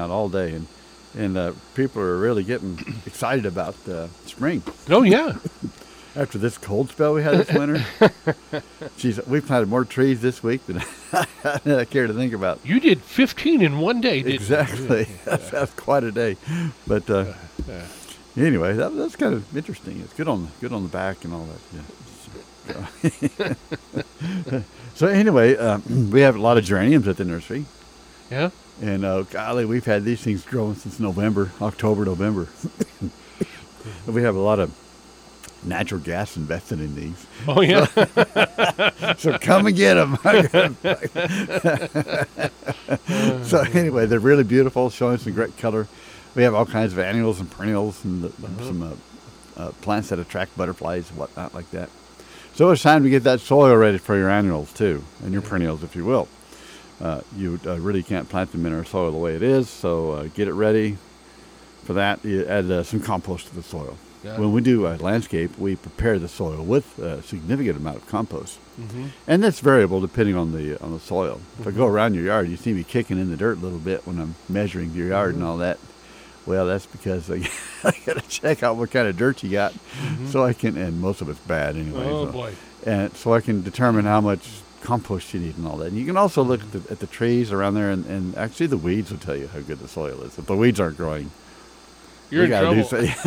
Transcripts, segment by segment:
out all day, and people are really getting excited about spring. Oh, yeah. After this cold spell we had this winter, geez, we planted more trees this week than I care to think about. You did 15 in one day, didn't Exactly. you? That's quite a day. But anyway, that's kind of interesting. It's good on the back and all that. Yeah. So anyway, we have a lot of geraniums at the nursery. Yeah? And golly, we've had these things growing since October, November. We have a lot of natural gas invested in these. Oh, yeah? So come and get them. So anyway, they're really beautiful, showing some great color. We have all kinds of annuals and perennials and some plants that attract butterflies and whatnot like that. So it's time to get that soil ready for your annuals too, and your perennials, if you will. You really can't plant them in our soil the way it is, so get it ready. For that, you add some compost to the soil. Yeah. When we do landscape, we prepare the soil with a significant amount of compost, Mm-hmm. and that's variable depending on the soil. If I go around your yard, you see me kicking in the dirt a little bit when I'm measuring your yard and all that. Well, that's because I got to check out what kind of dirt you got, so I can. And most of it's bad anyway. Oh, so, boy. And so I can determine how much compost you need and all that. And you can also look at the trees around there, and actually the weeds will tell you how good the soil is. If the weeds aren't growing, You're in trouble.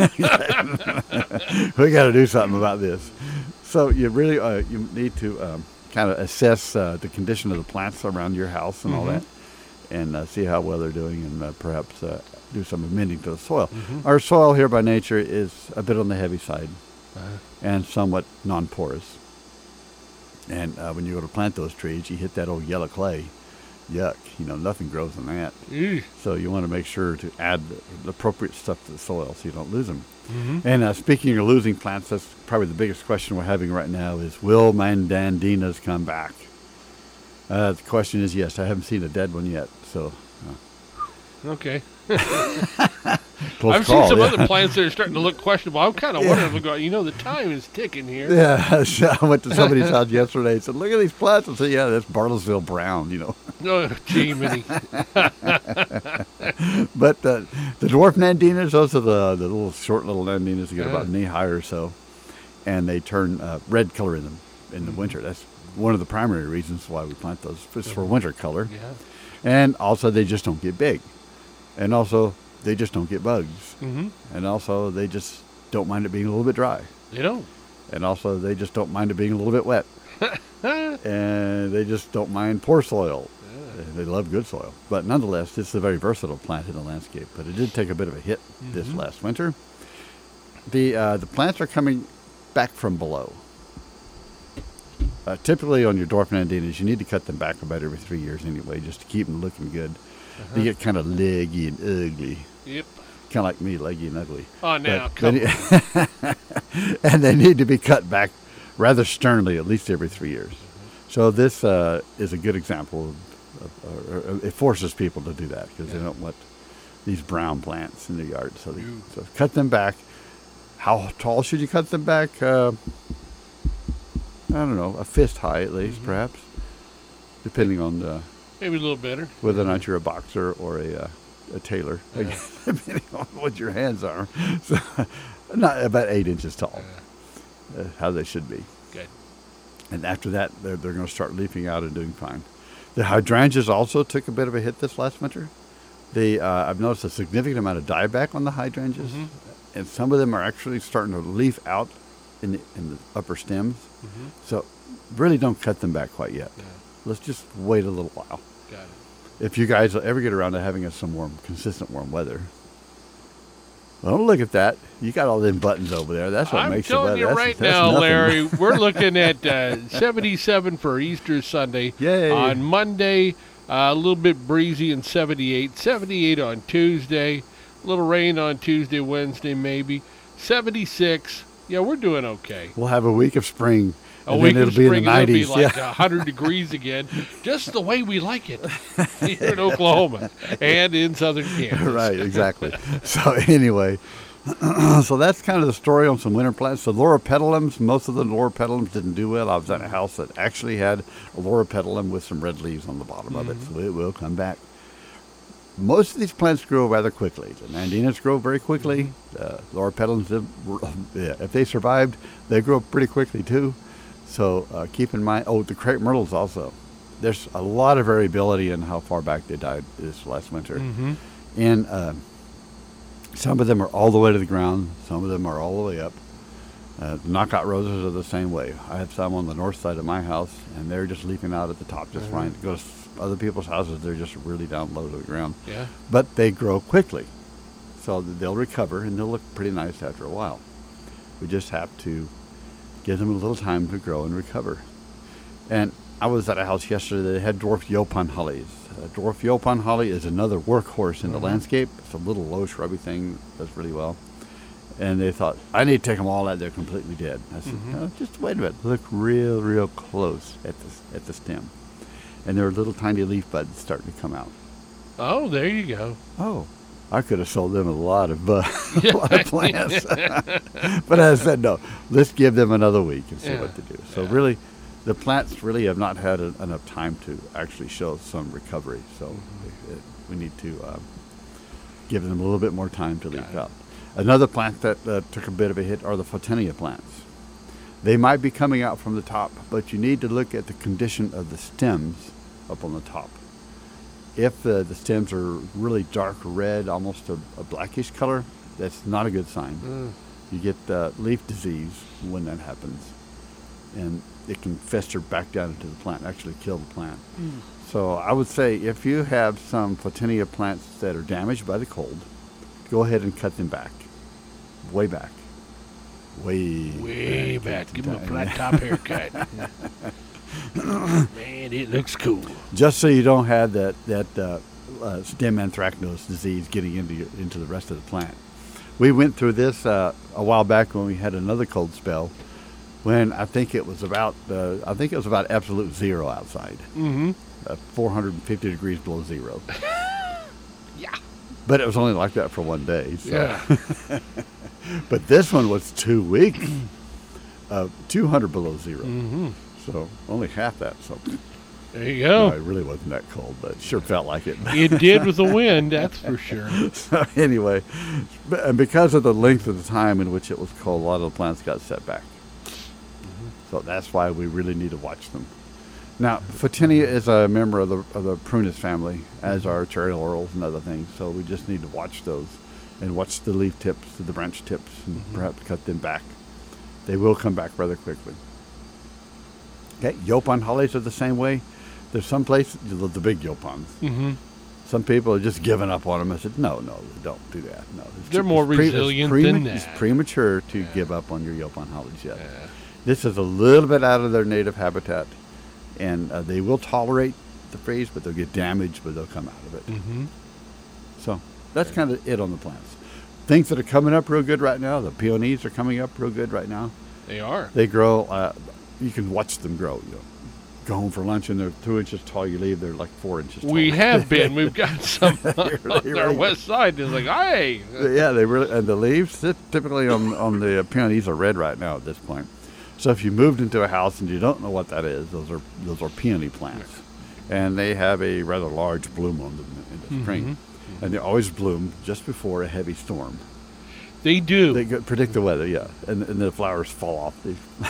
We got to do something about this. So you really you need to kind of assess the condition of the plants around your house and all that, and see how well they're doing, and perhaps do some amending to the soil. Our soil here by nature is a bit on the heavy side and somewhat non-porous. And when you go to plant those trees, you hit that old yellow clay. Yuck, nothing grows in that. Eesh. So you want to make sure to add the appropriate stuff to the soil so you don't lose them. And speaking of losing plants, that's probably the biggest question we're having right now is, will mandandinas come back? The question is yes. I haven't seen a dead one yet, so... Okay. close I've call, seen some yeah. other plants that are starting to look questionable. I'm kind of wondering, the time is ticking here. Yeah, so I went to somebody's house yesterday and said, look at these plants. I said, yeah, that's Bartlesville brown, Oh, gee, mini. But the dwarf nandinas, those are the little short little nandinas that get about knee high or so, and they turn red color in them in the winter. That's one of the primary reasons why we plant those. It's for winter color. Yeah. And also they just don't get big. And also they just don't get bugs. Mm-hmm. And also they just don't mind it being a little bit dry. They don't. And also they just don't mind it being a little bit wet. And they just don't mind poor soil. They love good soil. But nonetheless, it's a very versatile plant in the landscape. But it did take a bit of a hit this last winter. The plants are coming back from below. Typically on your dwarf nandinas, you need to cut them back about every 3 years anyway, just to keep them looking good. They get kind of leggy and ugly. Yep. Kind of like me, leggy and ugly. Oh, now, But come on. and they need to be cut back rather sternly, at least every 3 years. So this is a good example of it forces people to do that because they don't want these brown plants in their yard. So cut them back. How tall should you cut them back? I don't know, a fist high at least, perhaps, depending on Maybe a little better. whether or not you're a boxer or a tailor, depending on what your hands are. So, not about 8 inches tall, how they should be. Good. And after that, they're going to start leafing out and doing fine. The hydrangeas also took a bit of a hit this last winter. I've noticed a significant amount of dieback on the hydrangeas, and some of them are actually starting to leaf out in the upper stems. So really don't cut them back quite yet. Yeah. Let's just wait a little while. Got it. If you guys ever get around to having some consistent warm weather. Well, look at that. You got all them buttons over there. That's what I'm makes the telling weather. you That's right now, nothing. Larry, we're looking at 77 for Easter Sunday. Yay. On Monday, a little bit breezy and 78. 78 on Tuesday. A little rain on Tuesday, Wednesday maybe. 76. Yeah, we're doing okay. We'll have a week of spring. A and week then of it'll be spring, in the 90s. it'll be like 100 degrees again, just the way we like it here in Oklahoma and in southern Kansas. Right, exactly. So anyway, so that's kind of the story on some winter plants. The loropetalums, most of the loropetalums didn't do well. I was at a house that actually had a loropetalum with some red leaves on the bottom of it, so it will come back. most of these plants grow rather quickly. The Nandinas grow very quickly. Laura petals, if they survived, they grow pretty quickly too. So keep in mind. Oh, the crepe myrtles also. There's a lot of variability in how far back they died this last winter, and some of them are all the way to the ground. Some of them are all the way up. Knockout roses are the same way. I have some on the north side of my house, and they're just leafing out at the top just fine. Go to other people's houses, they're just really down low to the ground. Yeah. But they grow quickly, so they'll recover, and they'll look pretty nice after a while. We just have to give them a little time to grow and recover. And I was at a house yesterday that had dwarf Yaupon hollies. Dwarf Yaupon holly is another workhorse in the landscape. It's a little low shrubby thing, does really well. And they thought, I need to take them all out. They're completely dead. I said, no, just wait a minute. Look real close at the stem. And there are little tiny leaf buds starting to come out. Oh, there you go. Oh, I could have sold them a lot of plants. But I said, no, let's give them another week and see what to do. So really, the plants really have not had enough time to actually show some recovery. So we need to give them a little bit more time to leaf out. Another plant that took a bit of a hit are the Photinia plants. They might be coming out from the top, but you need to look at the condition of the stems up on the top. If the stems are really dark red, almost a blackish color, that's not a good sign. You get leaf disease when that happens, and it can fester back down into the plant, actually kill the plant. So I would say if you have some Photinia plants that are damaged by the cold, go ahead and cut them back. Way back. Way back. Give him a flat top haircut. Man, it looks cool. Just so you don't have that stem anthracnose disease getting into the rest of the plant. We went through this a while back when we had another cold spell, when I think it was about absolute zero outside. 450 degrees below zero. Yeah. But it was only like that for one day. So. Yeah. But this one was 2 weeks, 200 below zero. So only half that. So there you go. No, it really wasn't that cold, but it sure felt like it. It did with the wind, that's for sure. So anyway, and because of the length of the time in which it was cold, a lot of the plants got set back. So that's why we really need to watch them. Now, Photinia is a member of the Prunus family, as are cherry laurels and other things. So we just need to watch those and watch the leaf tips, the branch tips, and perhaps cut them back. They will come back rather quickly. Okay, Yaupon hollies are the same way. There's some places, the big Yaupons. Some people are just giving up on them. I said, no, don't do that. No, they're more resilient than that. It's premature to give up on your Yaupon hollies yet. This is a little bit out of their native habitat, and they will tolerate the freeze, but they'll get damaged, but they'll come out of it. So that's kind of it on the plants. Things that are coming up real good right now, the peonies are coming up real good right now. They are. They grow. You can watch them grow. You know, go home for lunch and they're 2 inches tall. You leave, they're like 4 inches tall. We have been. We've got some on our west side. It's like, hey. Yeah, they really, and the leaves typically on the peonies are red right now at this point. So if you moved into a house and you don't know what that is, those are peony plants, and they have a rather large bloom on them in the spring, and they always bloom just before a heavy storm. They do. They predict the weather, yeah, and the flowers fall off.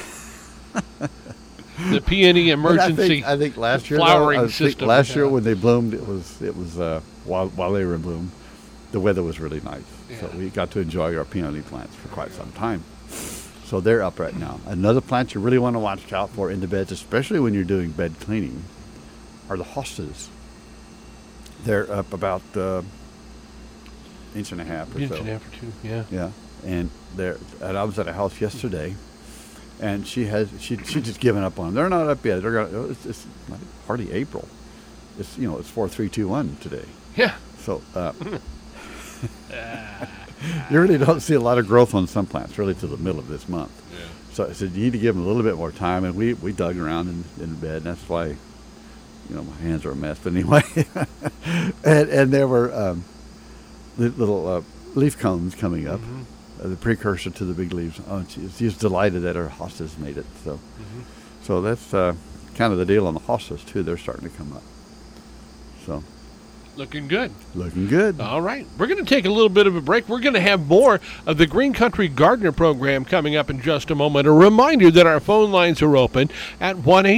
The peony emergency. I think last year, flowering system. Last year when they bloomed, it was while they were in bloom, the weather was really nice, so we got to enjoy our peony plants for quite some time. So they're up right now. Another plant you really want to watch out for in the beds, especially when you're doing bed cleaning, are the hostas. They're up about inch and a half or so. Inch and a half or two, yeah. Yeah, and I was at a house yesterday, and she's just given up on them. They're not up yet. It's hardly April. It's 4-3-2-1 today. Yeah. So. You really don't see a lot of growth on some plants really till the middle of this month. Yeah. So I said you need to give them a little bit more time, and we dug around in the bed, and that's why, my hands are a mess. But anyway, and there were little leaf cones coming up, the precursor to the big leaves. Oh, she's delighted that her hostas made it. So that's kind of the deal on the hostas too. They're starting to come up. So. Looking good. Looking good. All right. We're going to take a little bit of a break. We're going to have more of the Green Country Gardener program coming up in just a moment. A reminder that our phone lines are open at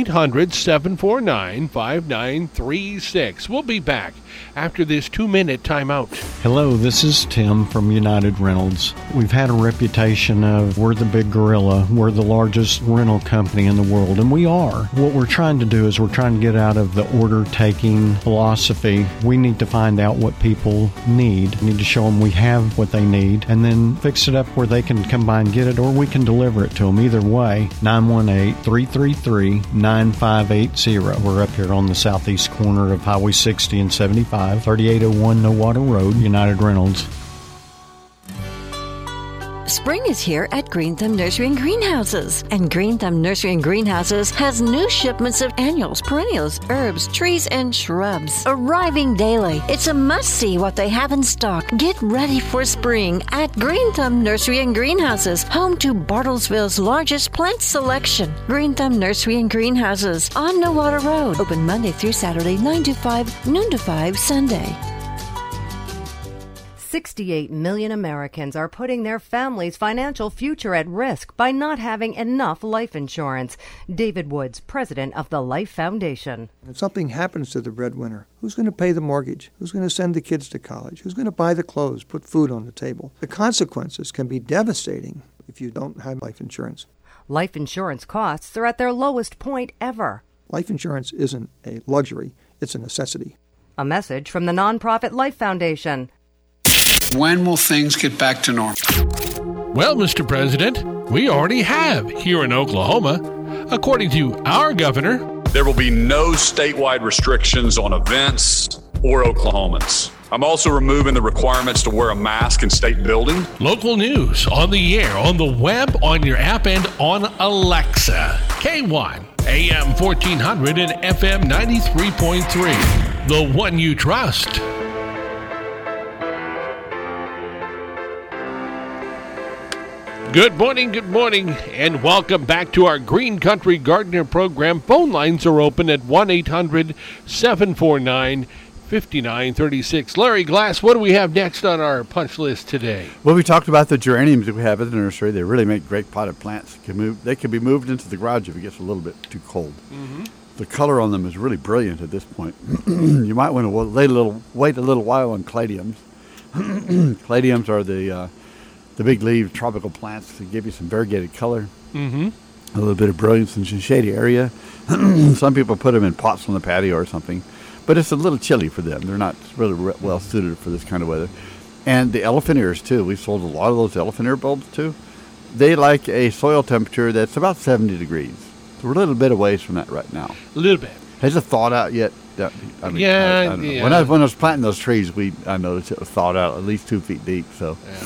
1-800-749-5936. We'll be back after this 2-minute timeout. Hello, this is Tim from United Rentals. We've had a reputation of we're the big gorilla, we're the largest rental company in the world, and we are. What we're trying to do is we're trying to get out of the order-taking philosophy. We need to find out what people need. We need to show them we have what they need, and then fix it up where they can come by and get it, or we can deliver it to them. Either way, 918-333-9580. We're up here on the southeast corner of Highway 60 and 75, 3801 Nowata Road, United Rentals. Spring is here at Green Thumb Nursery and Greenhouses. And Green Thumb Nursery and Greenhouses has new shipments of annuals, perennials, herbs, trees, and shrubs arriving daily. It's a must-see what they have in stock. Get ready for spring at Green Thumb Nursery and Greenhouses, home to Bartlesville's largest plant selection. Green Thumb Nursery and Greenhouses on Nowata Road. Open Monday through Saturday, 9 to 5, noon to 5 Sunday. 68 million Americans are putting their family's financial future at risk by not having enough life insurance. David Woods, president of the Life Foundation. If something happens to the breadwinner, who's going to pay the mortgage? Who's going to send the kids to college? Who's going to buy the clothes, put food on the table? The consequences can be devastating if you don't have life insurance. Life insurance costs are at their lowest point ever. Life insurance isn't a luxury, it's a necessity. A message from the nonprofit Life Foundation. When will things get back to normal? Well, Mr. President, we already have here in Oklahoma. According to our governor, there will be no statewide restrictions on events or Oklahomans. I'm also removing the requirements to wear a mask in state building. Local news on the air, on the web, on your app, and on Alexa. K1, AM 1400 and FM 93.3. The one you trust. Good morning, and welcome back to our Green Country Gardener program. Phone lines are open at 1-800-749-5936. Larry Glass, what do we have next on our punch list today? Well, we talked about the geraniums that we have at the nursery. They really make great potted plants. They can be moved into the garage if it gets a little bit too cold. Mm-hmm. The color on them is really brilliant at this point. You might want to wait a little while on caladiums. Caladiums are the big leaf tropical plants that give you some variegated color, a little bit of brilliance in a shady area. Some people put them in pots on the patio or something, but it's a little chilly for them. They're not really well suited for this kind of weather. And the elephant ears, too. We've sold a lot of those elephant ear bulbs, too. They like a soil temperature that's about 70 degrees. So we're a little bit away from that right now. A little bit. Has it thawed out yet? I don't know. When I was planting those trees, I noticed it was thawed out at least 2 feet deep. So. Yeah.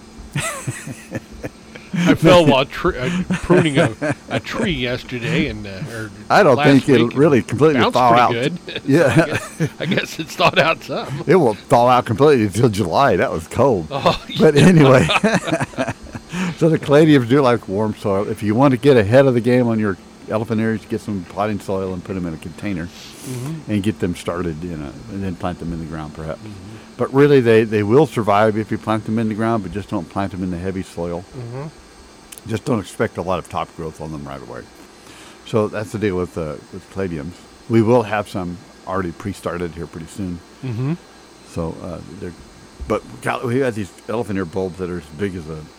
I fell while pruning a tree yesterday, and I don't think it'll really completely thaw out. Good. Yeah, so I guess it's thawed out some. It won't thaw out completely until July. That was cold. Oh, yeah. But anyway, so the caladiums do like warm soil. If you want to get ahead of the game on your elephant ears, get some potting soil and put them in a container and get them started, and then plant them in the ground perhaps. Mm-hmm. But really, they will survive if you plant them in the ground, but just don't plant them in the heavy soil. Mm-hmm. Just don't expect a lot of top growth on them right away. So that's the deal with caladiums. We will have some already pre-started here pretty soon. Mm-hmm. So we have these elephant ear bulbs that are as big as a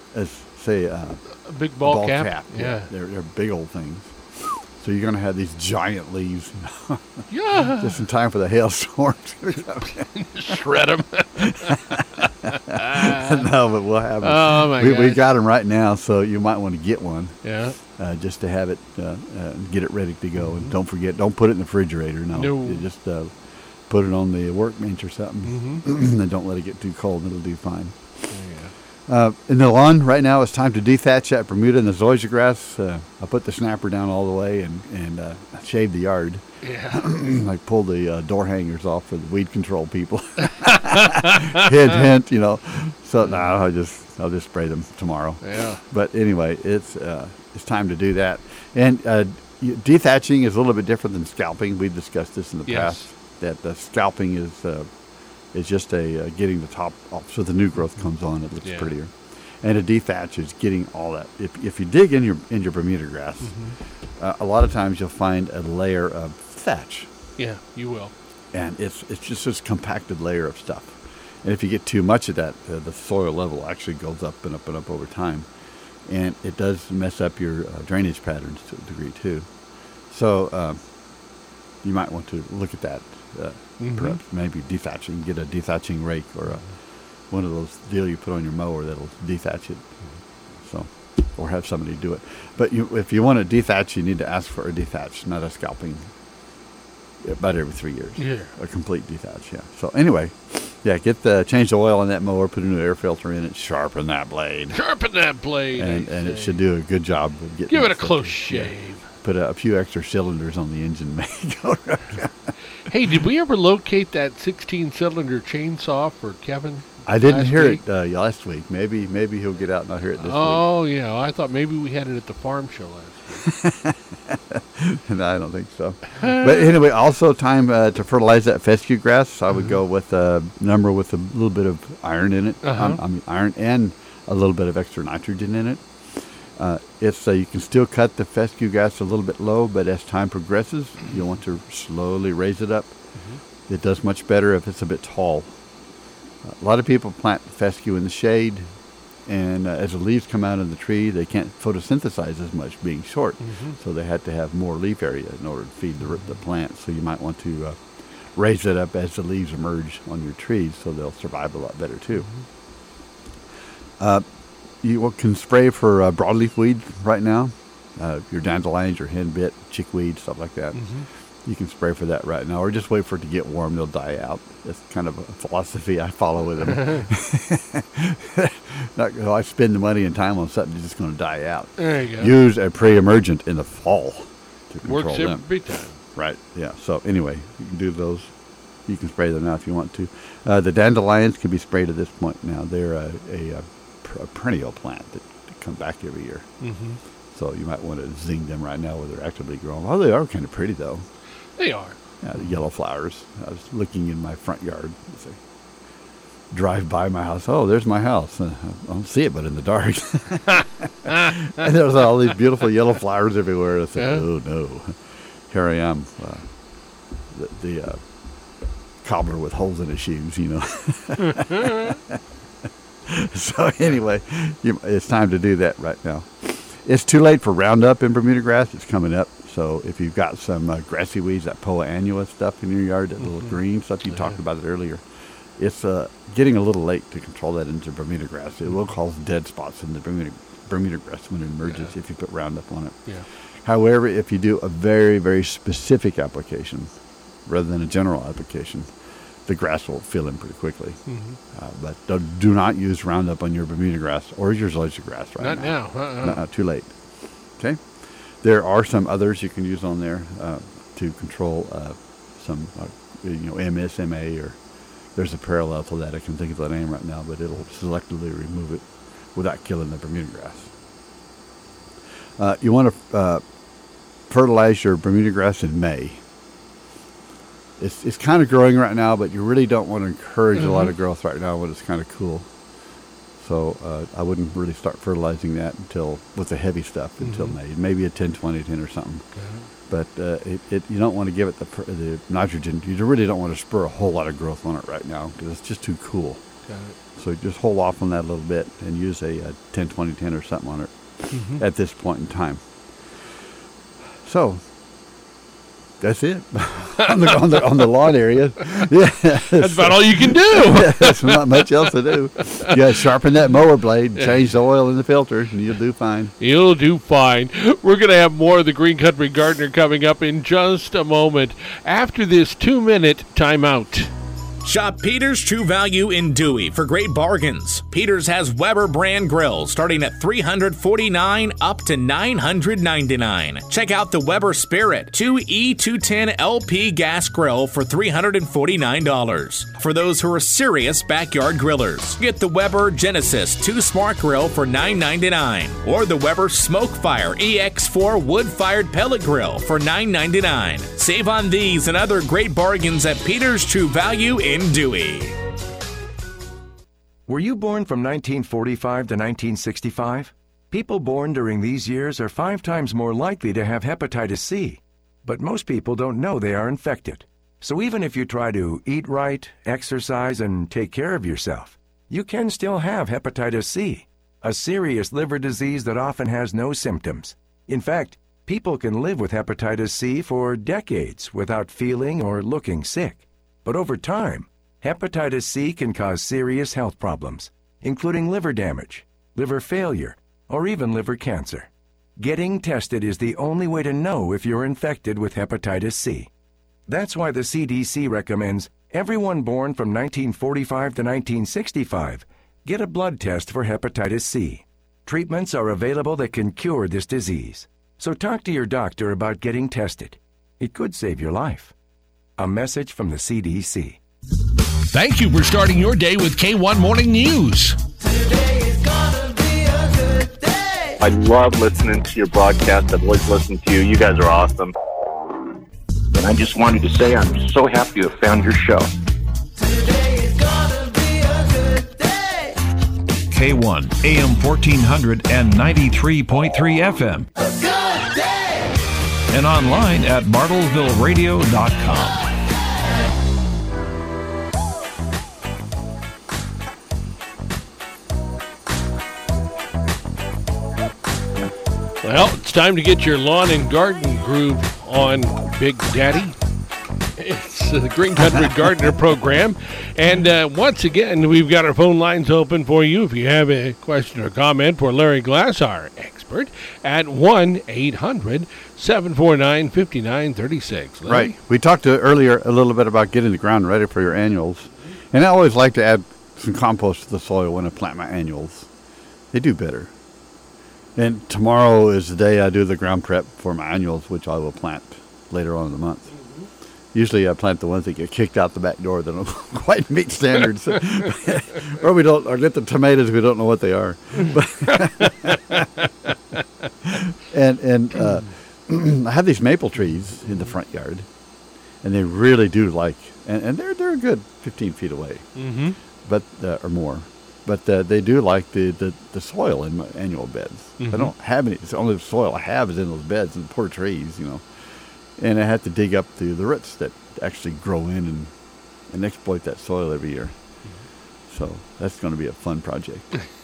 big ball cap. Yeah, they're big old things. So you're going to have these giant leaves. Yeah. Just in time for the hailstorms. Shred them. No, but we'll have them. Oh, my God. We got them right now, so you might want to get one. Yeah. Just to have it, get it ready to go. And don't forget, don't put it in the refrigerator. No. You just put it on the workbench or something. And don't let it get too cold. It'll do fine. In the lawn right now, it's time to dethatch that Bermuda and the zoysia grass. I put the snapper down all the way and shave the yard. Yeah. I pulled the door hangers off for the weed control people. hint. So now I'll just spray them tomorrow. Yeah. But anyway, it's time to do that. And dethatching is a little bit different than scalping. We've discussed this in the past. that scalping is just a getting the top off so the new growth comes on. It looks prettier. And a dethatch is getting all that. If you dig in your Bermuda grass, a lot of times you'll find a layer of thatch. Yeah, you will. And it's just this compacted layer of stuff. And if you get too much of that, the soil level actually goes up and up and up over time. And it does mess up your drainage patterns to a degree too. So you might want to look at that. Perhaps maybe dethatching, get a dethatching rake or one of those deal you put on your mower that'll dethatch it. So, or have somebody do it. But if you want to dethatch, you need to ask for a dethatch, not a scalping. About every 3 years. Yeah. A complete dethatch. Yeah. So anyway, change the oil on that mower, put a new air filter in it, sharpen that blade. And it should do a good job of getting. Give it a close shave. Yeah. Put a few extra cylinders on the engine. Hey, did we ever locate that 16-cylinder chainsaw for Kevin? I didn't hear it last week. Maybe he'll get out and I'll hear it this week. Oh, yeah. I thought maybe we had it at the farm show last week. No, I don't think so. But anyway, also time to fertilize that fescue grass. I would go with a number with a little bit of iron in it. Iron and a little bit of extra nitrogen in it. It's you can still cut the fescue grass a little bit low, but as time progresses, you'll want to slowly raise it up. It does much better if it's a bit tall. A lot of people plant fescue in the shade, and as the leaves come out of the tree, they can't photosynthesize as much being short. So they had to have more leaf area in order to feed the plant. So you might want to raise it up as the leaves emerge on your trees so they'll survive a lot better too. You can spray for broadleaf weeds right now. Your dandelions, your henbit, chickweed, stuff like that. You can spray for that right now, or just wait for it to get warm. They'll die out. That's kind of a philosophy I follow with them. I spend the money and time on something that's just going to die out. There you go. Use a pre-emergent in the fall to control Works them. every time. Right, yeah. So anyway, you can do those. You can spray them now if you want to. The dandelions can be sprayed at this point now. They're a perennial plant that come back every year. So you might want to zing them right now where they're actively growing. Well, they are kind of pretty, though. They are. Yeah, the yellow flowers. I was looking in my front yard as I drive by my house. Oh, there's my house. I don't see it, but in the dark. And there's all these beautiful yellow flowers everywhere. I said, oh, no. Here I am, the cobbler with holes in his shoes, you know. So anyway, it's time to do that right now. It's too late for Roundup in Bermuda grass. It's coming up. So if you've got some grassy weeds, that Poa annua stuff in your yard, that little green stuff, you talked about it earlier, it's getting a little late to control that into Bermuda grass. It will cause dead spots in the Bermuda grass when it emerges if you put Roundup on it. Yeah. However, if you do a very, very specific application rather than a general application, the grass will fill in pretty quickly. But do not use Roundup on your Bermuda grass or your zoysia grass right now. Not now. Too late. Okay? There are some others you can use on there to control some, MSMA, or there's a parallel to that. I can think of the name right now, but it'll selectively remove it without killing the Bermuda grass. You want to fertilize your Bermuda grass in May. It's kind of growing right now, but you really don't want to encourage a lot of growth right now when it's kind of cool. So I wouldn't really start fertilizing that with the heavy stuff until May. Maybe a 10-20-10 or something. But you don't want to give it the nitrogen. You really don't want to spur a whole lot of growth on it right now because it's just too cool. So just hold off on that a little bit and use a 10-20-10 or something on it at this point in time. So that's it on the lawn area. Yeah, that's about all you can do. There's not much else to do. You got to sharpen that mower blade, change the oil in the filter, and you'll do fine. You'll do fine. We're going to have more of the Green Country Gardener coming up in just a moment after this 2-minute timeout. Shop Peters True Value in Dewey for great bargains. Peters has Weber brand grills starting at $349 up to $999. Check out the Weber Spirit 2E210 LP gas grill for $349. For those who are serious backyard grillers, get the Weber Genesis 2 Smart Grill for $999 or the Weber Smokefire EX4 wood-fired pellet grill for $999. Save on these and other great bargains at Peters True Value in Dewey. Were you born from 1945 to 1965? People born during these years are 5 times more likely to have hepatitis C. But most people don't know they are infected. So even if you try to eat right, exercise, and take care of yourself, you can still have hepatitis C, a serious liver disease that often has no symptoms. In fact, people can live with hepatitis C for decades without feeling or looking sick. But over time, hepatitis C can cause serious health problems, including liver damage, liver failure, or even liver cancer. Getting tested is the only way to know if you're infected with hepatitis C. That's why the CDC recommends everyone born from 1945 to 1965 get a blood test for hepatitis C. Treatments are available that can cure this disease. So talk to your doctor about getting tested. It could save your life. A message from the CDC. Thank you for starting your day with K1 Morning News. I love listening to your broadcast. I've always listened to you. You guys are awesome. And I just wanted to say I'm so happy to have found your show. K1, AM 1400 and 93.3 FM. And online at bartlesvilleradio.com. Well, it's time to get your lawn and garden groove on, Big Daddy. It's the Green Country Gardener Program. And once again, we've got our phone lines open for you. If you have a question or comment for Larry Glass, our expert, at 1-800-749-5936. Right. We talked earlier a little bit about getting the ground ready for your annuals. And I always like to add some compost to the soil when I plant my annuals. They do better. And tomorrow is the day I do the ground prep for my annuals, which I will plant later on in the month. Usually I plant the ones that get kicked out the back door that don't quite meet standards. or get the tomatoes, we don't know what they are. and I have these maple trees in the front yard, and they really do like, and they're a good 15 feet away, but or more. But they do like the soil in my annual beds. I don't have any. It's the only soil I have is in those beds and poor trees, you know. And I have to dig up the roots that actually grow in and exploit that soil every year. So that's going to be a fun project.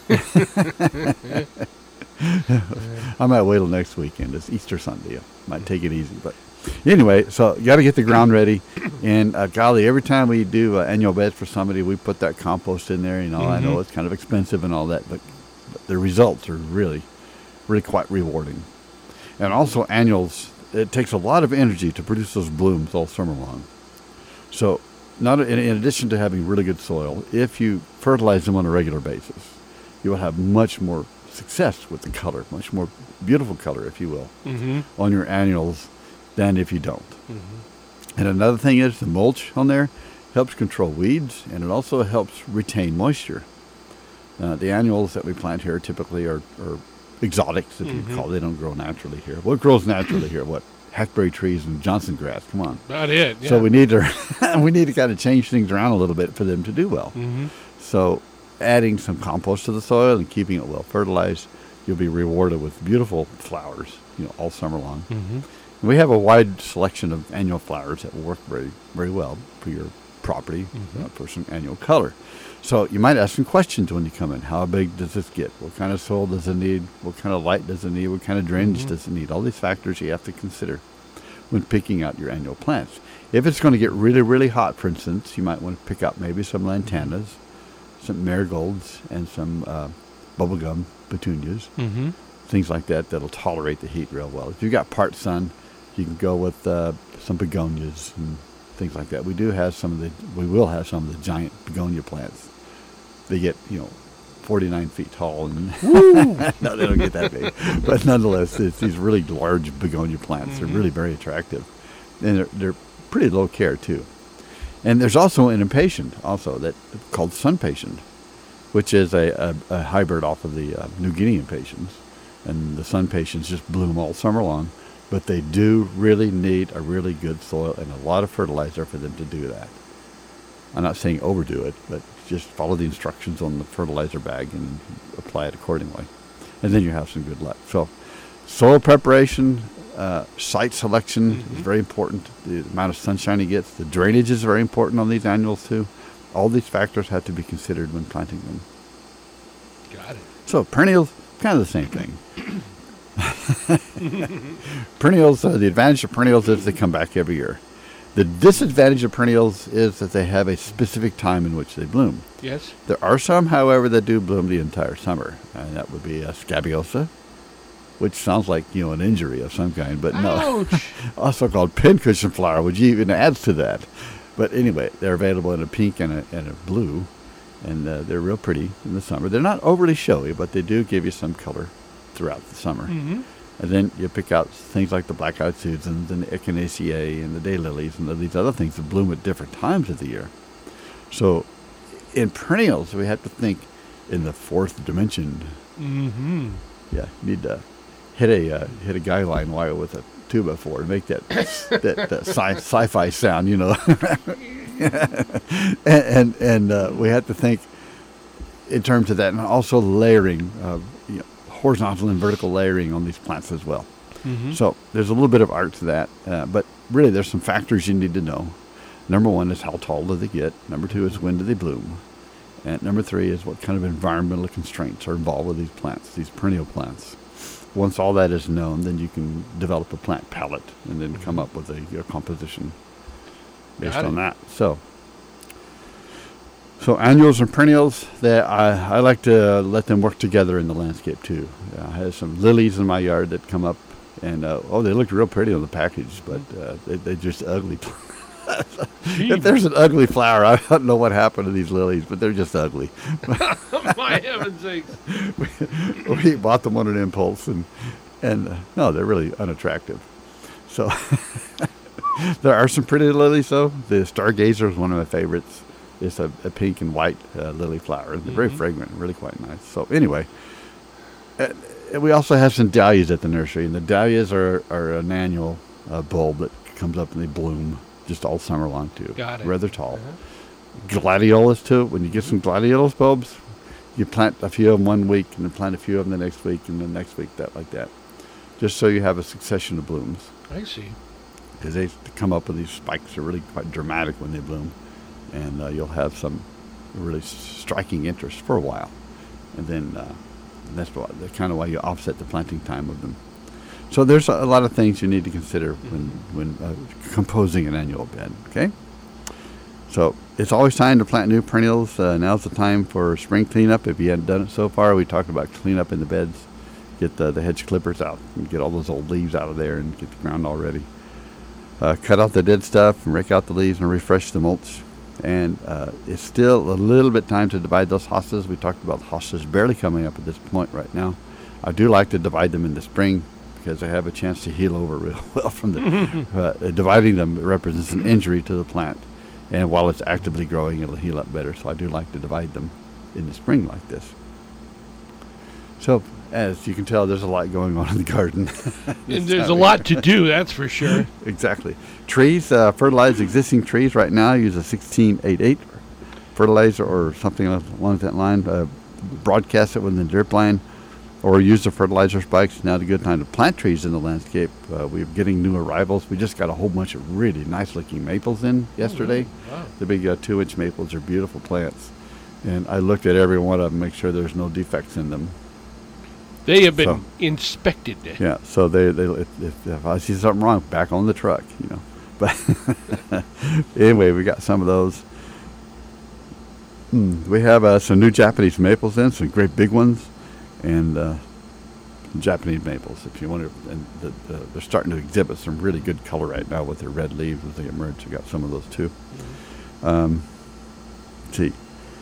I might wait till next weekend. It's Easter Sunday. I might take it easy. But anyway, so you got to get the ground ready. And golly, every time we do annual beds for somebody, we put that compost in there. You know, I know it's kind of expensive and all that, but the results are really, really quite rewarding. And also annuals, it takes a lot of energy to produce those blooms all summer long. So not in addition to having really good soil, if you fertilize them on a regular basis, you will have much more success with the color, much more beautiful color, if you will, on your annuals than if you don't. And another thing is the mulch on there helps control weeds, and it also helps retain moisture. The annuals that we plant here typically are exotics, if you call it. They don't grow naturally here. What grows naturally here? What? Hackberry trees and Johnson grass. Come on. About it. Yeah. So we need to kind of change things around a little bit for them to do well. So adding some compost to the soil and keeping it well fertilized, you'll be rewarded with beautiful flowers, you know, all summer long. And we have a wide selection of annual flowers that will work very, very well for your property, for some annual color. So you might ask some questions when you come in. How big does this get? What kind of soil does it need? What kind of light does it need? What kind of drainage does it need? All these factors you have to consider when picking out your annual plants. If it's going to get really, really hot, for instance, you might want to pick out maybe some lantanas, some marigolds, and some bubblegum petunias, things like that that'll tolerate the heat real well. If you've got part sun, you can go with some begonias and things like that. We will have some of the giant begonia plants. They get 49 feet tall, and no, they don't get that big. But nonetheless, it's these really large begonia plants. They're really very attractive, and they're pretty low care too. And there's also an impatient, called sun patient, which is a hybrid off of the New Guinea impatiens. And the sun patients just bloom all summer long, but they do really need a really good soil and a lot of fertilizer for them to do that. I'm not saying overdo it, but just follow the instructions on the fertilizer bag and apply it accordingly. And then you have some good luck. So soil preparation, site selection is very important. The amount of sunshine he gets. The drainage is very important on these annuals too. All these factors have to be considered when planting them. Got it. So perennials, kind of the same thing. Perennials, the advantage of perennials is they come back every year. The disadvantage of perennials is that they have a specific time in which they bloom. Yes. There are some, however, that do bloom the entire summer, and that would be scabiosa, which sounds like an injury of some kind, but no. Also called pincushion flower, which even adds to that. But anyway, they're available in a pink and a blue, and they're real pretty in the summer. They're not overly showy, but they do give you some color throughout the summer. Mm-hmm. And then you pick out things like the black-eyed Susans and the echinaceae and the daylilies and these other things that bloom at different times of the year. So in perennials, we have to think in the fourth dimension. Mm-hmm. Yeah, you need to hit a guy line wire with a 2x4 and make that sci-fi sound, and we have to think in terms of that, and also layering, horizontal and vertical layering on these plants as well. Mm-hmm. So there's a little bit of art to that, but really there's some factors you need to know. Number one is how tall do they get. Number two is when do they bloom. And number three is what kind of environmental constraints are involved with these plants, these perennial plants. Once all that is known, then you can develop a plant palette and then come up with a composition based on that. So annuals and perennials, I like to let them work together in the landscape too. I have some lilies in my yard that come up, and they look real pretty on the package, but they're just ugly. If there's an ugly flower, I don't know what happened to these lilies, but they're just ugly. My heaven's sakes. We bought them on an impulse, and no, they're really unattractive. So there are some pretty lilies, though. The stargazer is one of my favorites. It's a pink and white lily flower. They're very fragrant, really quite nice. So anyway, we also have some dahlias at the nursery, and the dahlias are an annual bulb that comes up and they bloom just all summer long too. Got it. Rather tall. Gladiolus too. When you get some gladiolus bulbs, you plant a few of them one week, and then plant a few of them the next week, and the next week, like that. Just so you have a succession of blooms. I see. Because they come up with these spikes. They're really quite dramatic when they bloom. And you'll have some really striking interest for a while. And then that's kind of why you offset the planting time of them. So there's a lot of things you need to consider when composing an annual bed, okay? So it's always time to plant new perennials. Now's the time for spring cleanup. If you hadn't done it so far, we talked about cleanup in the beds. Get the hedge clippers out and get all those old leaves out of there and get the ground all ready. Cut out the dead stuff and rake out the leaves and refresh the mulch. And it's still a little bit time to divide those hostas. We talked about hostas barely coming up at this point right now. I do like to divide them in the spring because they have a chance to heal over real well from the dividing them represents an injury to the plant. And while it's actively growing, it'll heal up better. So I do like to divide them in the spring like this. So as you can tell, there's a lot going on in the garden. And there's a lot to do, that's for sure. Exactly. Trees, fertilize existing trees right now. Use a 1688 fertilizer or something along that line. Broadcast it with the drip line, or use the fertilizer spikes. Now's a good time to plant trees in the landscape. We're getting new arrivals. We just got a whole bunch of really nice-looking maples in yesterday. Oh, wow. The big 2-inch maples are beautiful plants. And I looked at every one of them, make sure there's no defects in them. They have been inspected. Yeah, so if I see something wrong, back on the truck, But anyway, we got some of those. We have some new Japanese maples in, some great big ones, and Japanese maples, if you want to. And they're starting to exhibit some really good color right now with their red leaves as they emerge. You got some of those too. See.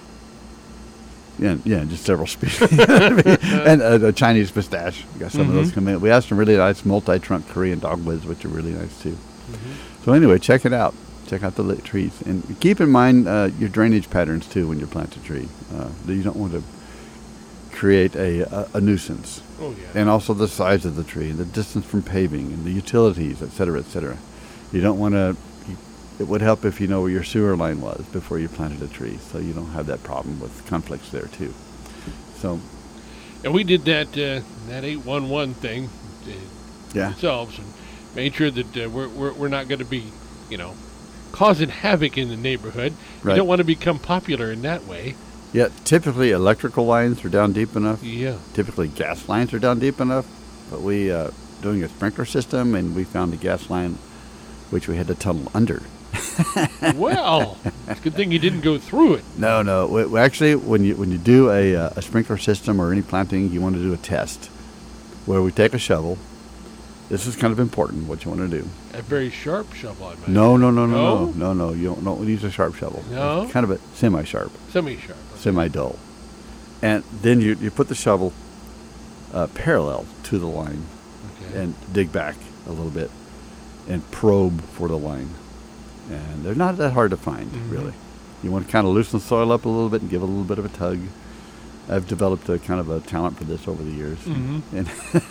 Yeah, just several species. And a Chinese pistache. We got some of those coming in. We have some really nice multi-trunk Korean dogwoods, which are really nice too. So anyway, check it out. Check out the trees. And keep in mind your drainage patterns too when you plant a tree. You don't want to create a nuisance. Oh, yeah. And also the size of the tree, and the distance from paving, and the utilities, et cetera, et cetera. You don't want to... It would help if you know where your sewer line was before you planted a tree, so you don't have that problem with conflicts there too. So, and we did that 811 thing ourselves, and made sure that we're not going to be, causing havoc in the neighborhood. Right. You don't want to become popular in that way. Yeah, typically electrical lines are down deep enough. Yeah. Typically gas lines are down deep enough, but we doing a sprinkler system, and we found a gas line which we had to tunnel under. Well, it's a good thing you didn't go through it. No. We actually, when you do a sprinkler system or any planting, you want to do a test where we take a shovel. This is kind of important, what you want to do. A very sharp shovel, I imagine. No. You don't use a sharp shovel. No? It's kind of a semi-sharp. Semi-sharp. Okay. Semi-dull. And then you put the shovel parallel to the line and dig back a little bit and probe for the line. And they're not that hard to find, really. You want to kind of loosen the soil up a little bit and give it a little bit of a tug. I've developed a kind of a talent for this over the years. And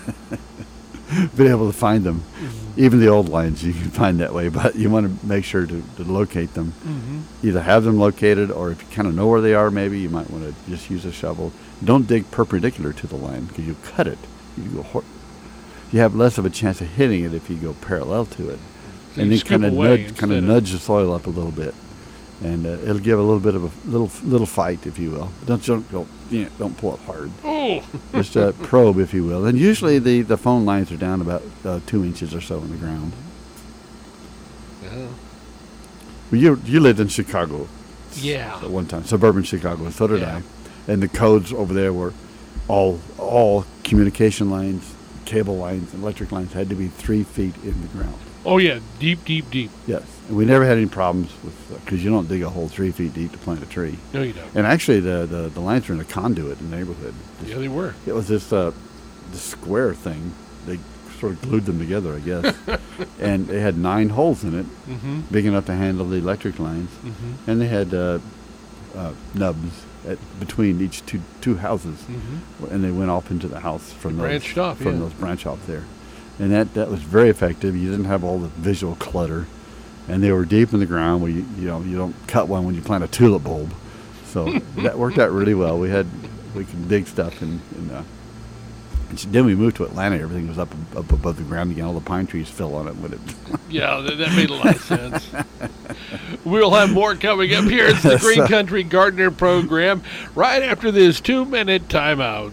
been able to find them. Even the old lines you can find that way, but you want to make sure to locate them. Either have them located, or if you kind of know where they are, maybe you might want to just use a shovel. Don't dig perpendicular to the line, because you cut it. You have less of a chance of hitting it if you go parallel to it. So and then kind of nudge the soil up a little bit, and it'll give a little bit of a little fight, if you will. Don't pull it hard. Oh. Just probe, if you will. And usually the phone lines are down about 2 inches or so in the ground. Yeah. Well, you lived in Chicago. Yeah. At one time, suburban Chicago. So did I. And the codes over there were all communication lines, cable lines, electric lines had to be 3 feet in the ground. Oh, yeah, deep. Yes, and we never had any problems with because you don't dig a hole 3 feet deep to plant a tree. No, you don't. And actually, the lines were in a conduit in the neighborhood. Yeah, they were. It was this square thing. They sort of glued them together, I guess. And they had 9 holes in it, big enough to handle the electric lines. And they had nubs between each two houses, and they went off into the house from those branch off there. And that was very effective. You didn't have all the visual clutter, and they were deep in the ground where you don't cut one when you plant a tulip bulb. So that worked out really well. We could dig stuff, and then we moved to Atlanta. Everything was up above the ground again. All the pine trees fell on it when it. Yeah, that made a lot of sense. We'll have more coming up here. It's the Green Country Gardener program right after this 2-minute timeout.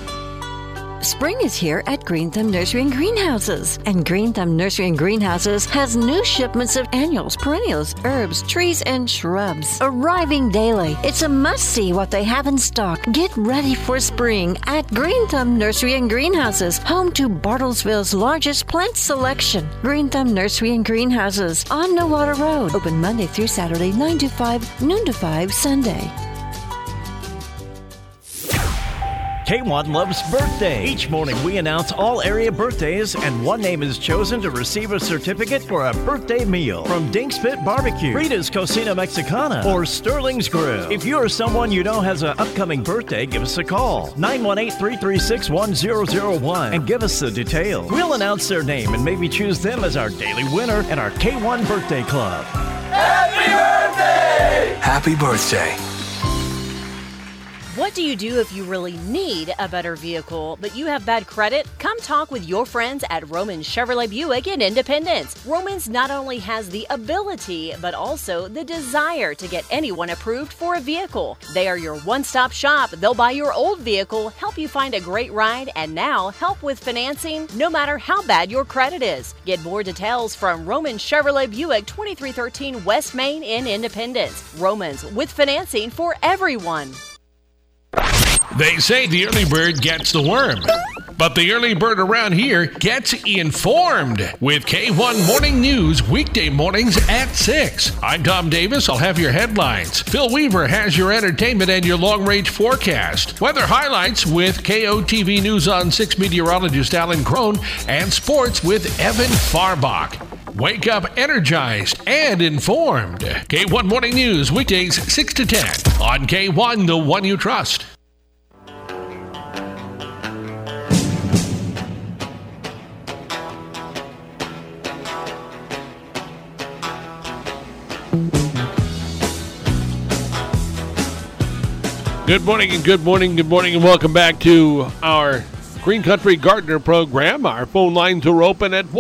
Spring is here at Green Thumb Nursery and Greenhouses. And Green Thumb Nursery and Greenhouses has new shipments of annuals, perennials, herbs, trees, and shrubs arriving daily. It's a must-see what they have in stock. Get ready for spring at Green Thumb Nursery and Greenhouses, home to Bartlesville's largest plant selection. Green Thumb Nursery and Greenhouses on Nowata Road. Open Monday through Saturday, 9 to 5, noon to 5 Sunday. K1 loves birthday. Each morning we announce all area birthdays, and one name is chosen to receive a certificate for a birthday meal from Dink's Pit Barbecue, Rita's Cocina Mexicana, or Sterling's Grill. If you or someone you know has an upcoming birthday, give us a call, 918-336-1001, and give us the details. We'll announce their name and maybe choose them as our daily winner at our K1 Birthday Club. Happy birthday! Happy birthday. What do you do if you really need a better vehicle, but you have bad credit? Come talk with your friends at Romans Chevrolet Buick in Independence. Romans not only has the ability, but also the desire to get anyone approved for a vehicle. They are your one-stop shop. They'll buy your old vehicle, help you find a great ride, and now help with financing no matter how bad your credit is. Get more details from Romans Chevrolet Buick, 2313 West Main in Independence. Romans, with financing for everyone. They say the early bird gets the worm. But the early bird around here gets informed with K1 Morning News weekday mornings at 6. I'm Tom Davis. I'll have your headlines. Phil Weaver has your entertainment and your long-range forecast. Weather highlights with KOTV News on 6 meteorologist Alan Crone, and sports with Evan Farbach. Wake up energized and informed. K1 Morning News weekdays 6 to 10 on K1, the one you trust. Good morning, and welcome back to our Green Country Gardener program. Our phone lines are open at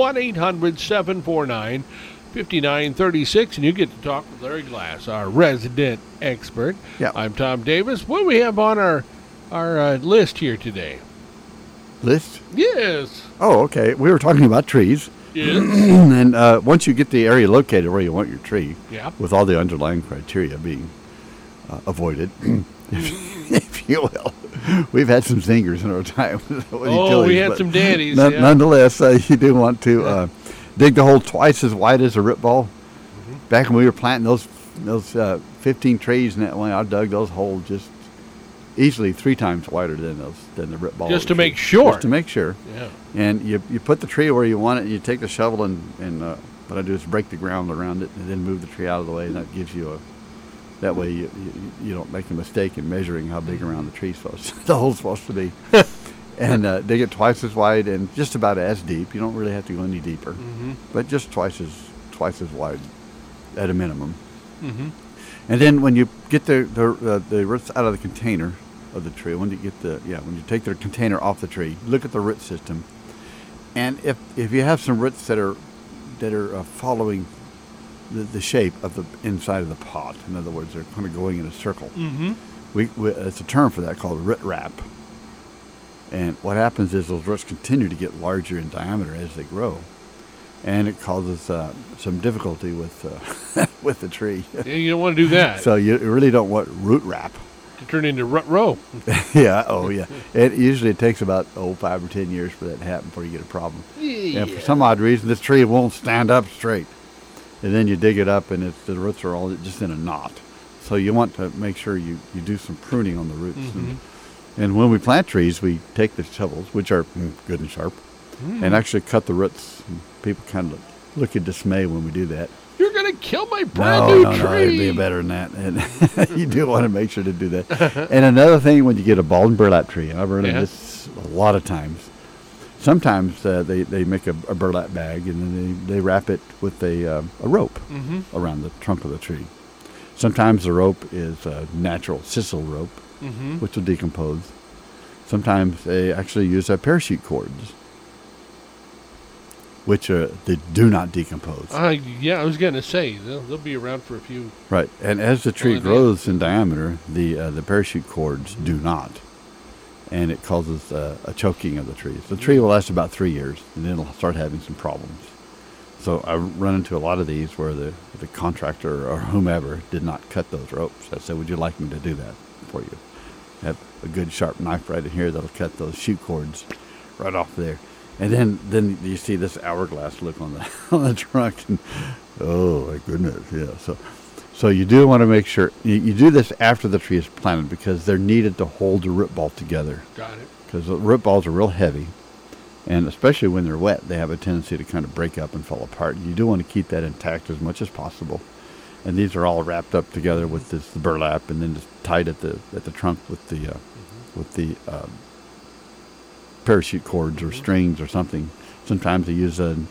1-800-749-5936, and you get to talk with Larry Glass, our resident expert. Yep. I'm Tom Davis. What do we have on our list here today? List? Yes. Oh, okay. We were talking about trees. Yes. And once you get the area located where you want your tree, Yep. with all the underlying criteria being avoided, if you will. We've had some zingers in our time. We had some daddies. Nonetheless, you do want to dig the hole twice as wide as a rip ball. Mm-hmm. Back when we were planting those 15 trees in that one, I dug those holes just easily 3 times wider than the rip ball. Just to make sure. Just to make sure. Yeah. And you put the tree where you want it, and you take the shovel and what I do is break the ground around it and then move the tree out of the way, and that gives you that way you don't make a mistake in measuring how big around the tree's the hole's supposed to be. And dig it twice as wide and just about as deep. You don't really have to go any deeper, but just twice as wide at a minimum. Mm-hmm. And then when you get the roots out of the container of the tree, when you take the container off the tree, look at the root system. And if you have some roots that are following the shape of the inside of the pot, in other words, they're kind of going in a circle. Mm-hmm. It's a term for that called root wrap. And what happens is those roots continue to get larger in diameter as they grow, and it causes some difficulty with with the tree. Yeah, you don't want to do that. So you really don't want root wrap to turn into rut row. Yeah. Oh, yeah. It takes about 5 or 10 years for that to happen before you get a problem. Yeah. And for some odd reason, this tree won't stand up straight. And then you dig it up, and the roots are all just in a knot. So you want to make sure you do some pruning on the roots. Mm-hmm. And when we plant trees, we take the shovels, which are good and sharp, and actually cut the roots. And people kind of look in dismay when we do that. You're going to kill my brand new tree. No, it'd be better than that. And you do want to make sure to do that. And another thing, when you get a balled and burlap tree, and I've run into this a lot of times, sometimes they make a burlap bag, and then they wrap it with a rope around the trunk of the tree. Sometimes the rope is a natural sisal rope, which will decompose. Sometimes they actually use parachute cords, which they do not decompose. Yeah, I was going to say, they'll be around for a few. Right, and as the tree grows in diameter, the parachute cords do not. And it causes a choking of the tree. So the tree will last about 3 years, and then it'll start having some problems. So I run into a lot of these where the contractor or whomever did not cut those ropes. I said, would you like me to do that for you? Have a good sharp knife right in here that'll cut those shoot cords right off there. And then you see this hourglass look on the trunk, and oh my goodness, yeah. So you do want to make sure you do this after the tree is planted, because they're needed to hold the root ball together. Got it. Because the root balls are real heavy, and especially when they're wet, they have a tendency to kind of break up and fall apart. You do want to keep that intact as much as possible. And these are all wrapped up together with the burlap, and then just tied at the trunk with the parachute cords or strings or something. Sometimes they use a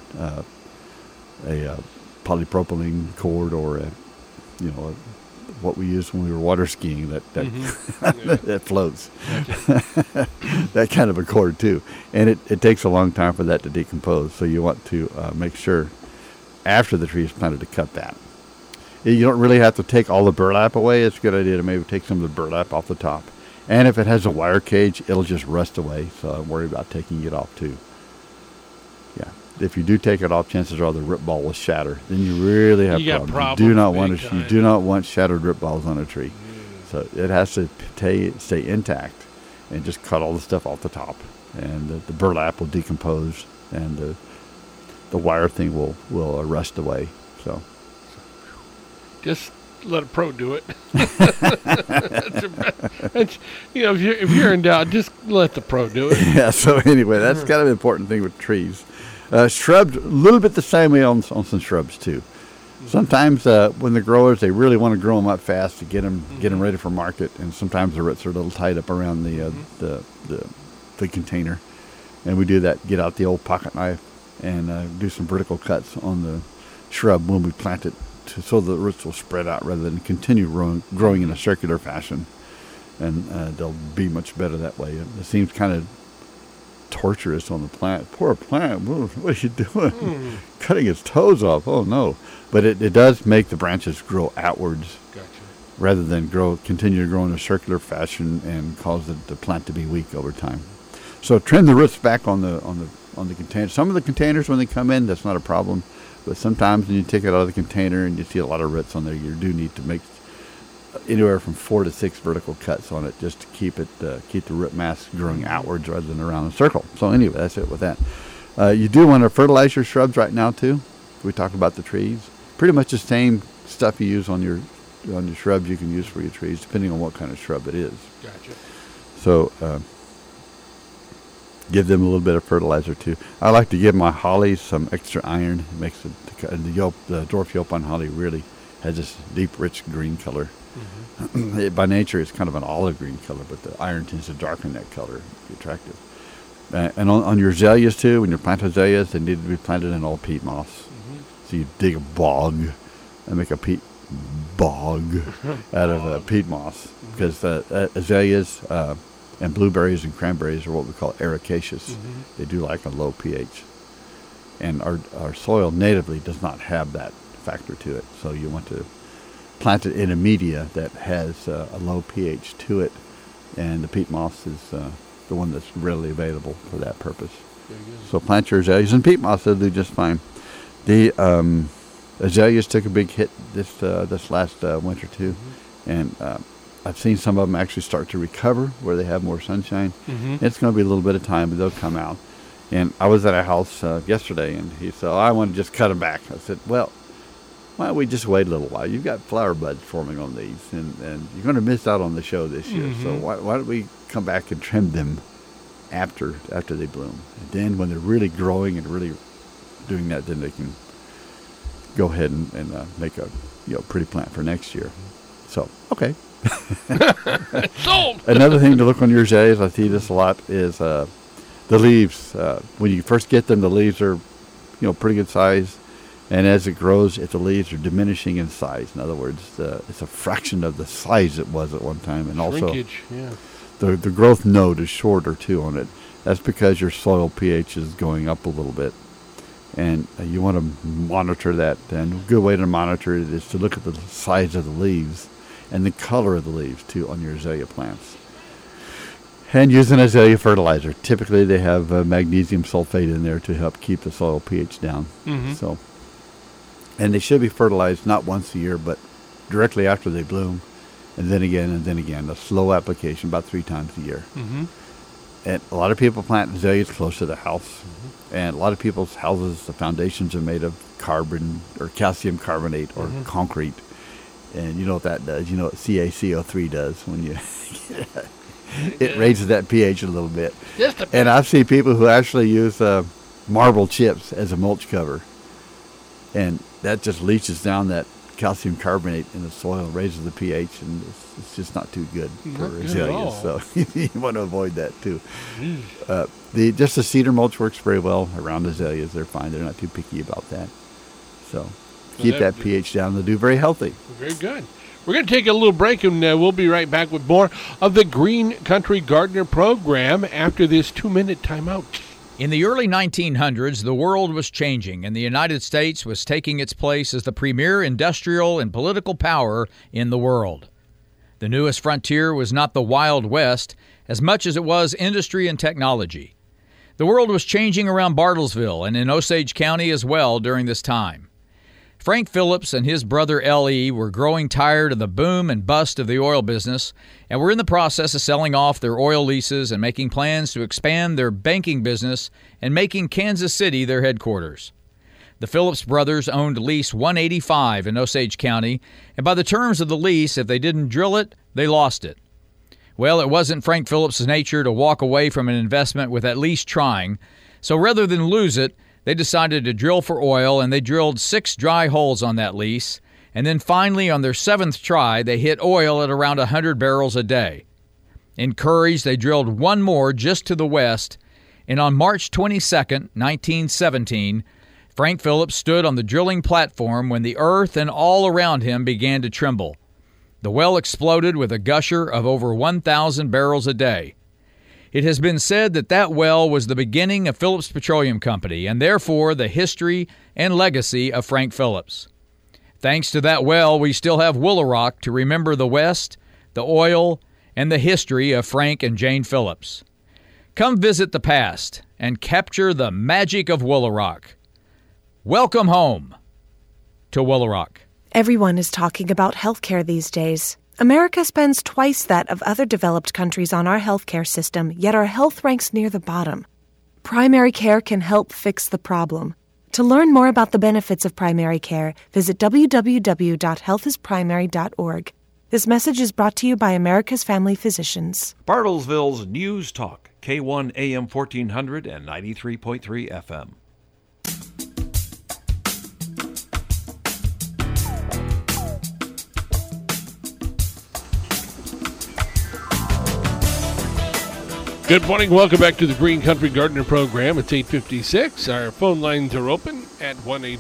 polypropylene cord or what we used when we were water skiing that that floats. Gotcha. That kind of a cord too, and it takes a long time for that to decompose. So you want to make sure after the tree is planted to cut that. You don't really have to take all the burlap away. It's a good idea to maybe take some of the burlap off the top. And if it has a wire cage, it'll just rust away, so don't worry about taking it off too. Yeah, if you do take it off, chances are the rip ball will shatter. Then you really have problems. You do not want shattered rip balls on a tree. So it has to stay intact, and just cut all the stuff off the top. and the burlap will decompose, and the wire thing will rust away. So just let a pro do it. That's, if you're in doubt, just let the pro do it. Yeah. So anyway, that's kind of an important thing with trees. Shrubs, a little bit the same way on some shrubs too. Sometimes when the growers, they really want to grow them up fast to get them ready for market, and sometimes the roots are a little tied up around the container, and we do that. Get out the old pocket knife and do some vertical cuts on the shrub when we plant it, so the roots will spread out rather than continue growing in a circular fashion, and they'll be much better that way. It seems kind of torturous on the plant. Poor plant, what are you doing? Cutting its toes off. Oh no. But it does make the branches grow outwards. Gotcha. Rather than continue to grow in a circular fashion and cause the plant to be weak over time. So trim the roots back on the container. Some of the containers, when they come in, that's not a problem. But sometimes when you take it out of the container and you see a lot of roots on there, you do need to make anywhere from 4 to 6 vertical cuts on it just to keep the root mass growing outwards rather than around a circle. So anyway, that's it with that. You do want to fertilize your shrubs right now too. We talked about the trees. Pretty much the same stuff you use on your shrubs you can use for your trees, depending on what kind of shrub it is. Gotcha. So give them a little bit of fertilizer too. I like to give my hollies some extra iron. It makes the dwarf yelp on holly really has this deep, rich green color. Mm-hmm. By nature, it's kind of an olive green color, but the iron tends to darken that color, be attractive. And on your azaleas too, when you plant azaleas, they need to be planted in all peat moss. Mm-hmm. So you dig a bog and make a peat bog out of peat moss, because azaleas and blueberries and cranberries are what we call ericaceous. Mm-hmm. They do like a low pH. And our soil natively does not have that factor to it. So you want to plant it in a media that has a low pH to it, and the peat moss is the one that's readily available for that purpose. So plant your azaleas, and peat moss will do just fine. The azaleas took a big hit this last winter too, and I've seen some of them actually start to recover where they have more sunshine. Mm-hmm. It's going to be a little bit of time, but they'll come out. And I was at a house yesterday, and he said, I want to just cut them back. I said, well, why don't we just wait a little while? You've got flower buds forming on these, and you're going to miss out on the show this year. Mm-hmm. So why don't we come back and trim them after they bloom? And then when they're really growing and really doing that, then they can go ahead and make a pretty plant for next year. So, okay. Sold! Another thing to look on your azaleas, I see this a lot, is the leaves. When you first get them, the leaves are pretty good size. And as it grows, if the leaves are diminishing in size, in other words, it's a fraction of the size it was at one time. And shrinkage, also, the growth node is shorter too on it. That's because your soil pH is going up a little bit. And you want to monitor that. And a good way to monitor it is to look at the size of the leaves and the color of the leaves too on your azalea plants. And use an azalea fertilizer. Typically, they have magnesium sulfate in there to help keep the soil pH down. Mm-hmm. And they should be fertilized not once a year, but directly after they bloom, and then again, a slow application about 3 times a year. Mm-hmm. And a lot of people plant azaleas close to the house, mm-hmm. and a lot of people's houses, the foundations are made of carbon or calcium carbonate or mm-hmm. concrete. And you know what that does? You know what CaCO3 does when you... It raises that pH a little bit. And I've seen people who actually use marble chips as a mulch cover. And that just leaches down that calcium carbonate in the soil, raises the pH, and it's just not too good for azaleas. So you want to avoid that too. Just the cedar mulch works very well around azaleas. They're fine. They're not too picky about that. So keep that pH down. They'll do very healthy. Very good. We're going to take a little break, and we'll be right back with more of the Green Country Gardener program after this 2-minute timeout. In the early 1900s, the world was changing, and the United States was taking its place as the premier industrial and political power in the world. The newest frontier was not the Wild West as much as it was industry and technology. The world was changing around Bartlesville and in Osage County as well during this time. Frank Phillips and his brother L.E. were growing tired of the boom and bust of the oil business and were in the process of selling off their oil leases and making plans to expand their banking business and making Kansas City their headquarters. The Phillips brothers owned lease 185 in Osage County, and by the terms of the lease, if they didn't drill it, they lost it. Well, it wasn't Frank Phillips' nature to walk away from an investment with at least trying, so rather than lose it, they decided to drill for oil, and they drilled 6 dry holes on that lease. And then finally, on their 7th try, they hit oil at around 100 barrels a day. Encouraged, they drilled one more just to the west, and on March 22nd, 1917, Frank Phillips stood on the drilling platform when the earth and all around him began to tremble. The well exploded with a gusher of over 1,000 barrels a day. It has been said that that well was the beginning of Phillips Petroleum Company and therefore the history and legacy of Frank Phillips. Thanks to that well, we still have Woolaroc to remember the West, the oil, and the history of Frank and Jane Phillips. Come visit the past and capture the magic of Woolaroc. Welcome home to Woolaroc. Everyone is talking about healthcare these days. America spends twice that of other developed countries on our healthcare system, yet our health ranks near the bottom. Primary care can help fix the problem. To learn more about the benefits of primary care, visit www.healthisprimary.org. This message is brought to you by America's Family Physicians. Bartlesville's News Talk, K1 AM 1400 and 93.3 FM. Good morning. Welcome back to the Green Country Gardener program. It's 8:56. Our phone lines are open at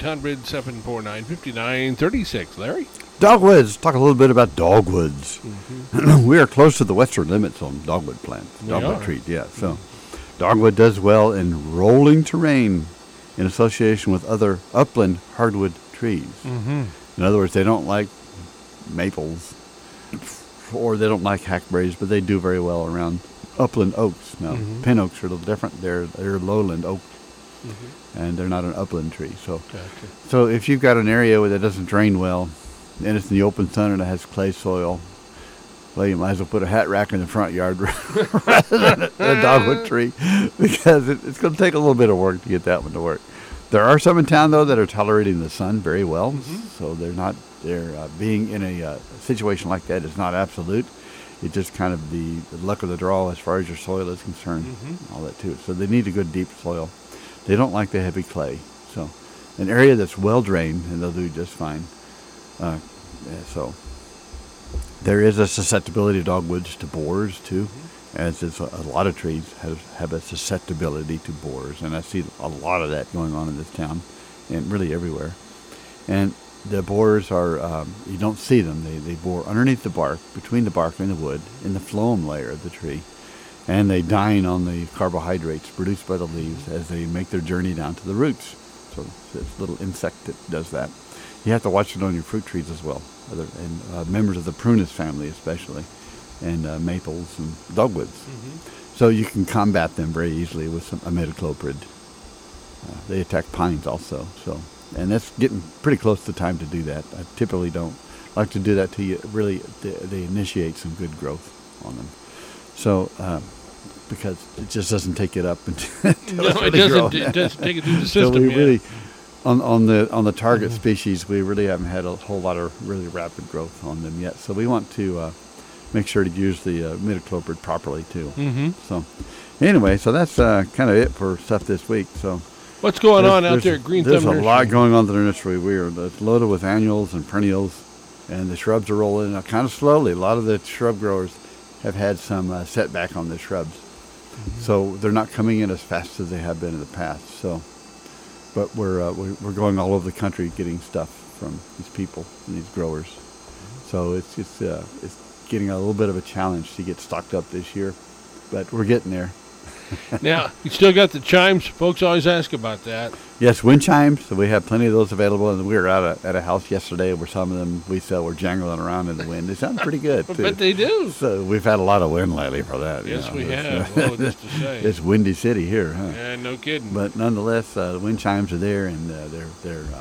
1-800-749-5936. Larry? Dogwoods. Talk a little bit about dogwoods. Mm-hmm. We are close to the western limits on dogwood plants. Dogwood trees, yeah. So dogwood does well in rolling terrain in association with other upland hardwood trees. Mm-hmm. In other words, they don't like maples or they don't like hackberries, but they do very well around upland oaks. Now, pin oaks are a little different. They're lowland oak, and they're not an upland tree. So if you've got an area where that doesn't drain well, and it's in the open sun and it has clay soil, well, you might as well put a hat rack in the front yard rather than a dogwood tree, because it's going to take a little bit of work to get that one to work. There are some in town, though, that are tolerating the sun very well, so they're being in a situation like that is not absolute. It's just kind of the luck of the draw as far as your soil is concerned, all that too. So they need a good deep soil. They don't like the heavy clay. So an area that's well drained, and they'll do just fine. So there is a susceptibility of dogwoods to borers too, as is a lot of trees have a susceptibility to borers, and I see a lot of that going on in this town, and really everywhere. And the borers are, you don't see them. They bore underneath the bark, between the bark and the wood, in the phloem layer of the tree. And they dine on the carbohydrates produced by the leaves as they make their journey down to the roots. So this little insect that does that. You have to watch it on your fruit trees as well, and members of the prunus family especially, and maples and dogwoods. So you can combat them very easily with some imidacloprid. They attack pines also, and that's getting pretty close to time to do that. I typically don't like to do that till you really they initiate some good growth on them. So because it just doesn't take it up until it doesn't. It doesn't take it through the system. So we really, on the target species, we really haven't had a whole lot of really rapid growth on them yet. So we want to make sure to use the imidacloprid properly too. So anyway, so that's kind of it for stuff this week. So. What's going on out there at Green Thumb Nursery? There's a lot going on at the nursery. It's loaded with annuals and perennials, and the shrubs are rolling out kind of slowly. A lot of the shrub growers have had some setback on the shrubs, so they're not coming in as fast as they have been in the past. So, but we're going all over the country getting stuff from these people and these growers. So it's getting a little bit of a challenge to get stocked up this year, but we're getting there. Now, you still got the chimes. Folks always ask about that. Yes, wind chimes. So we have plenty of those available. And we were out at a house yesterday where some of them we saw were jangling around in the wind. They sound pretty good, too. But they do. So we've had a lot of wind lately for that. Yes, we have. Oh, just to say. It's Windy City here, huh? Yeah, no kidding. But nonetheless, the wind chimes are there, and they're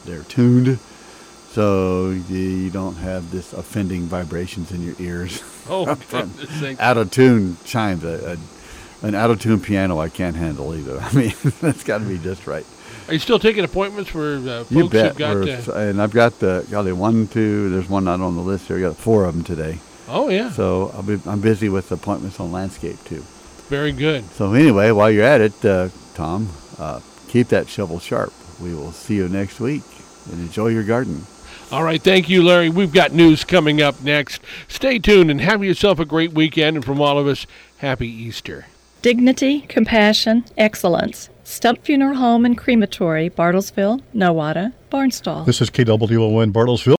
they're tuned, so you don't have this offending vibrations in your ears. Oh, from out of tune chimes. An out of tune piano I can't handle either. I mean, that's got to be just right. Are you still taking appointments for folks you bet. who've got? And I've got the 1, 2. There's one not on the list here. I got 4 of them today. Oh yeah. So I'm busy with appointments on landscape too. Very good. So anyway, while you're at it, Tom, keep that shovel sharp. We will see you next week, and enjoy your garden. All right, thank you, Larry. We've got news coming up next. Stay tuned and have yourself a great weekend. And from all of us, happy Easter. Dignity, compassion, excellence. Stump Funeral Home and Crematory, Bartlesville, Nowata, Barnstall. This is KWON Bartlesville.